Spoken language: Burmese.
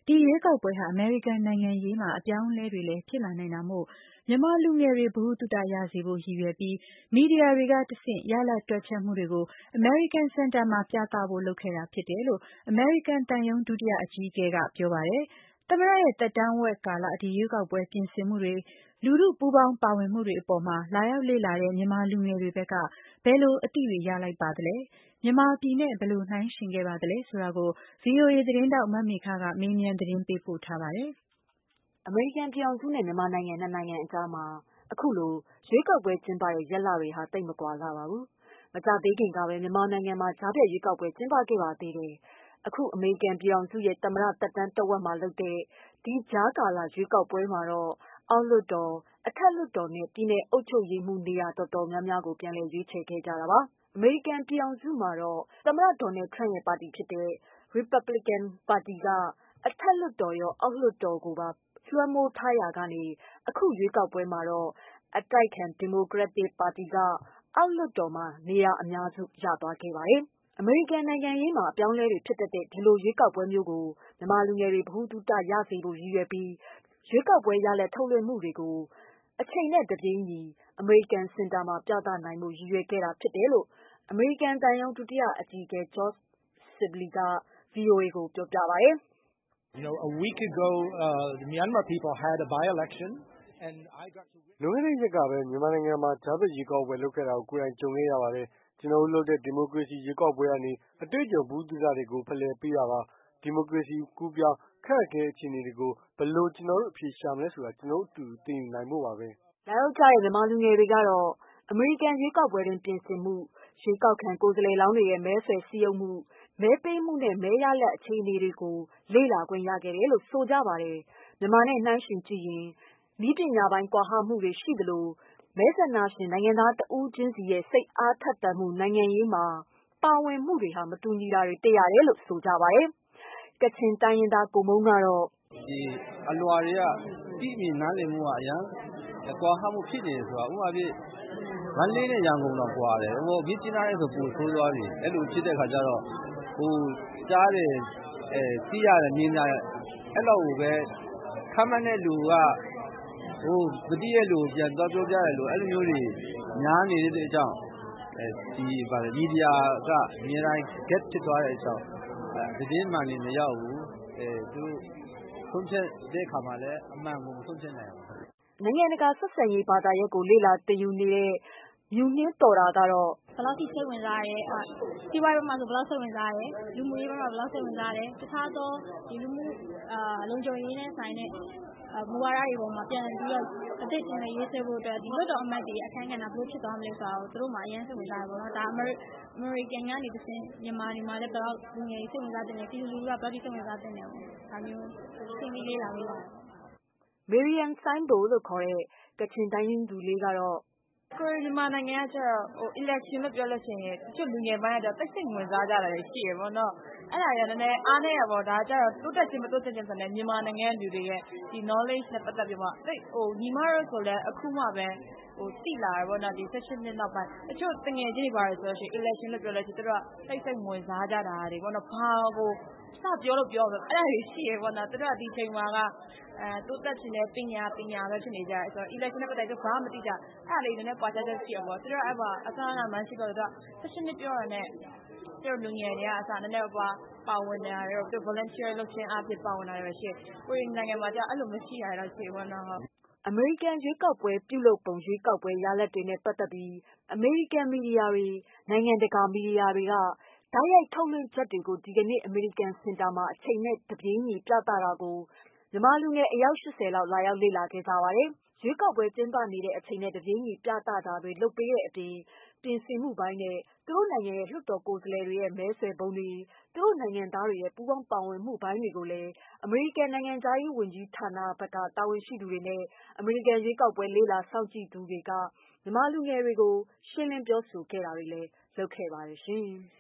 ဒီရွေးကောက်ပွဲဟာအမေရိကန်နိုင်ငံရေးမှာအပြောင်းအလဲတွေလည်းဖြစ်လာနိုင်တာမို့မြန်မာလူငယ်တွေဗဟုသုတရစေဖို့ရည်ရွယ်ပြီးမီဒီယာတွေကတဆင့်ရလဒ်တွက်ချက်မှုတွေကို American Center မှာပြသဖို့လုပ်ခဲ့တာဖြစ်တယ်လို့အမေရိကန်သံရုံးဒုတိယအကြီးအကဲကပြောပါတယ်။သမ္မတရဲ့သက်တမ်းဝက်ကာလဒီရွေးကောက်ပွဲပြင်ဆင်မှုတွေလူထုပူးပေါင်းပါဝင်မှုတွေအပေါ်မှာလာရောက်လေ့လာတဲ့မြန်မာလူငယ်တွေဘက်ကဘယ်လိုအသိတွေရလိုက်ပါသလဲမြန်မာပြည်နဲ့ဘယ်လိုနှိုင်းယှဉ်ခဲ့ပါသလဲဆိုတာကို VOA သတင်းထောက်မမေခကမေးမြန်းသတင်းပေးပို့ထားပါတယ်။အမေရိကန်ပြည်ထောင်စုနဲ့မြန်မာနိုင်ငံနှစ်နိုင်ငံအကြားမှာအခုလိုရွေးကောက်ပွဲကျင်းပတဲ့ရက်လတွေဟာသိပ်မကွာလှပါဘူး။မကြာသေးခင်ကပဲမြန်မာနိုင်ငံမှာကြားဖြတ်ရွေးကောက်ပွဲကျင်းပခဲ့ပါသေးတယ်။အခုအမေရိကန်ပြည်ထောင်စုရဲ့သမ္မတသက်တမ်းတဝက်မှာလုပ်တဲ့ဒီကြားကာလရွေးကောက်ပွဲမှာတော့အောက်လွှတ်တော်အထက်လွှတ်တော်နဲ့ပြည်နယ်အုပ်ချုပ်ရေးမှူးနေရာတော်တော်များများကိုပြန်လည်ရွေးချယ်ခဲ့ကြတာပါ။အမေရိကန်ပြည်ထောင်စုမှာတော့သမ္မတဒေါ်နယ်ထရန့်ရဲ့ပါတီဖြစ်တဲ့ Republican ပါတီကအထက်လွှတ်တော်ရောအောက်လွှတ်တော်ကိုပါလွှမ်းမိုးထားရာကနေအခုရွေးကောက်ပွဲမှာတော့အတိုက်အခံဒီမိုကရက်တစ်ပါတီကအောက်လွှတ်တော်မှာနေရာအများစုရသွားခဲ့ပါတယ်။အမေရိကန်နိုင်ငံရေးမှာအပြောင်းအလဲတွေဖြစ်တတ်တဲ့ဒီလိုရွေးကောက်ပွဲမျိုးကိုမြန်မာလူငယ်တွေဗဟုသုတရစေဖို့ရည်ရွယ်ပြီးရွေးကောက်ပွဲရလဒ်ထုတ်လွှင့်မှုတွေကိုအချိန်နဲ့တပြေးညီ American Center မှာပြသနိုင်ဖို့ရည်ရွယ်ခဲ့တာဖြစ်တယ်လို့အမေရိကန်သံရုံးဒုတိယအကြီးအကဲ George Sibley က VOA ကိုပြောပါတယ်။ A week ago, the Myanmar people had a by-election, and I got to witness. လွန်ခဲ့တဲ့ရက်ကပဲမြန်မာနိုင်ငံမှာကြားဖြတ်ရွေးကောက်ပွဲလုပ်ခဲ့တာကိုကိုယ်တိုင်ကြုံခဲ့ရပါတယ်။ကျွန်တော်တို့လုပ်တဲ့ဒီမိုကရေစီရွေးကောက်ပွဲကနေအတွေ့အကြုံဗဟုသုတတွေကိုဖလှယ်ပေးတာပါ။ဒီမိုကရေစီကူးပြောင်းခက်ခဲအခြေအနေတွေကိုဘယ်လိုကျွန်တော်တို့အဖြေရှာမလဲဆိုတာကျွန်တော်တို့အတူသင်ယူနိုင်ဖို့ပါပဲ။လာရောက်ကြတဲ့မြန်မာလူငယ်တွေကတော့အမေရိကန်ရွေးကောက်ပွဲတွင်ပြင်ဆင်မှုရွေးကောက်ခံကိုယ်စားလှယ်လောင်းတွေရဲ့မဲဆွယ်စည်းရုံးမှုမဲပေးမှုနဲ့မဲရလဒ်အခြေအနေတွေကိုလေ့လာခွင့်ရခဲ့တယ်လို့ဆိုကြပါတယ်။မြန်မာနဲ့နှိုင်းယှဉ်ကြည့်ရင်နည်းပညာပိုင်းကွာဟမှုတွေရှိသလိုမဲဆန္ဒရှင်နိုင်ငံသားတဦးချင်းစီရဲ့စိတ်အားထက်သန်မှုနိုင်ငံရေးမှာပါဝင်မှုတွေမတူညီတာတွေတွေ့ရတယ်လို့ဆိုကြပါတယ်။ကချင်တိုင်းရင်းသားကိုမုန်းကတော့ဒီအလွာတွေကသိမြင်နားလည်မှုကအရန်ကွာဟမှုဖြစ်နေတယ်ဆိုတာဥပမာပြမန္တလေးနဲ့ရန်ကုန်တော့ကွာတယ်ဟိုမြစ်ကြီးနားနဲ့ဆိုပိုဆိုးသွားပြီအဲ့လိုဖြစ်တဲ့ခါကျတော့ဟိုကြားတယ်သိရတယ်မြင်ရတယ်အဲ့လောက်ကိုပဲခမ်းမတဲ့လူကဟိုမတိရဲ့လူပြန်သွားပြောပြတယ်လို့အဲ့လိုမျိုးတွေညားနေတဲ့အကြောင်းဒီပါလေမီဒီယာကအများတိုင်း get ဖြစ်သွားတဲ့အကြောင်းသတင်းမှန်နေမရောက်ဘူးသူဆုံးဖြတ်တဲ့အခါမှာလည်းအမှန်ကိုမဆုံးဖြတ်နိုင်ဘူးနိုင်ငံတကာဆက်ဆံရေးဘာသာရပ်ကိုလေ့လာသင်ယူနေတဲ့မြူနှင်းတော်တာကတော့ဘယ်လောက်ထိစိတ်ဝင်စားရဲစီးပွားရေးဘက်မှာဆိုဘယ်လောက်စိတ်ဝင်စားရဲလူမှုရေးဘက်မှာဘယ်လောက်စိတ်ဝင်စားရဲတခြားသောဒီလူမှုလုံခြုံရေးနဲ့ဆိုင်တဲ့မူဝါဒတွေပေါ်မှာပြန်ပြီးတော့အသစ်တင်ရေးဆွဲဖို့အတွက်ဒီလွတ်တော်အမတ်တွေအခမ်းကဏ္ဍဘယ်လိုဖြစ်သွားမလဲဆိုတာကိုသူတို့မှအရင်စိတ်ဝင်စားတယ်ပေါ့နော်ဒါအမေရိကန်ကနေတစ်ဆင့်မြန်မာတွေမှာလည်းဘယ်လောက်လူငယ်စိတ်ဝင်စားတဲ့ပြည်သူလူထုကဘယ်လောက်စိတ်ဝင်စားတဲ့ပေါ့ဒါမျိုးသိနေလေးလာလေးပါ Miriam Sainbo လို့ခေါ်တဲ့ကချင်တိုင်းရင်းသူလေးကတော့ကိုရီမြန်မာနိုင်ငံကကျတော့election လို့ပြောလို့ရှိရင်တချို့လူငယ်ပိုင်းကတော့တိတ်ဆိတ်ဝင်စားကြတာရှိရပေါ့နော်အဲ့ဒါရနည်းနည်းအားနေရပေါ့ဒါကျတော့တိုးတက်ခြင်းမတိုးတက်ခြင်းဆိုတဲ့မြန်မာနိုင်ငံလူတွေရဲ့ဒီ knowledge နဲ့ပတ်သက်ပြီးမှတိတ်ညီမတို့ဆိုလည်းအခုမှပဲတိလာရပေါ့နော်ဒီ16နှစ်နောက်ပိုင်းတချို့တငယ်ချင်းတွေပါတယ်ဆိုလို့ရှိရင် election လို့ပြောလို့ရှိရင်တို့ကတိတ်ဆိတ်ဝင်စားကြတာတွေပေါ့နော်ဘာကိုစပြောလို့ပြောလို့အဲ့ဒါကြီးရှိရပေါ့နော်တို့ကဒီချိန်မှာကတိုးတက်ခြင်းနဲ့ပညာပဲဖြစ်နေကြတယ်ဆိုတော့ election နဲ့ပတ်သက်ပြီးဘာမှမသိကြအဲ့ဒါလေးနည်းနည်းပွားချက်ရှိရပေါ့တို့ကအဲ့ပါအစားအစာမှန်းရှိတော့တို့16နှစ်ပြောရတဲ့တို့လူငယ်တွေကအစားနည်းနည်းပါဝင်နေတာတို့ volunteer လုပ်ခြင်းအပြင်ပါဝင်တာတွေရှိကိုရီနိုင်ငံမှာကြာအဲ့လိုမရှိရတော့ရှိဘောနော်အမေရိကန်ရွေးကောက်ပွဲပြုလုပ်ပုံရွေးကောက်ပွဲရလဒ်တွေနဲ့ပတ်သက်ပြီးအမေရိကန်မီဒီယာတွေနိုင်ငံတကာမီဒီယာတွေကတိုက်ရိုက်ထုတ်လွှင့်ချက်တွေကိုဒီကနေ့အမေရိကန်စင်တာမှာအချိန်နဲ့တပြေးညီပြသတာကိုမြန်မာလူငယ်အယောက်80လောက်လာရောက်လေ့လာခဲ့ကြပါတယ်။ရွေးကောက်ပွဲကျင်းပနေတဲ့အချိန်နဲ့တပြေးညီပြသတာတွေလုပ်ပေးတဲ့အပြင်ပြင်ဆင်မှုပိုင်းနဲ့သူတို့နိုင်ငံရဲ့လွှတ်တော်ကိုယ်စားလှယ်တွေရဲ့မဲဆွယ်ပုံတွေသူတို့နိုင်ငံသားတွေရဲ့ပူးပေါင်းပါဝင်မှုပိုင်းတွေကိုလည်းအမေရိကန်နိုင်ငံသားရေးဝန်ကြီးဌာနဘက်ကတာဝန်ရှိသူတွေနဲ့အမေရိကန်ရွေးကောက်ပွဲလေ့လာစောင့်ကြည့်သူတွေကမြန်မာလူငယ်တွေကိုရှင်းလင်းပြောဆိုခဲ့တာတွေလည်းလုပ်ခဲ့ပါတယ်ရှင်။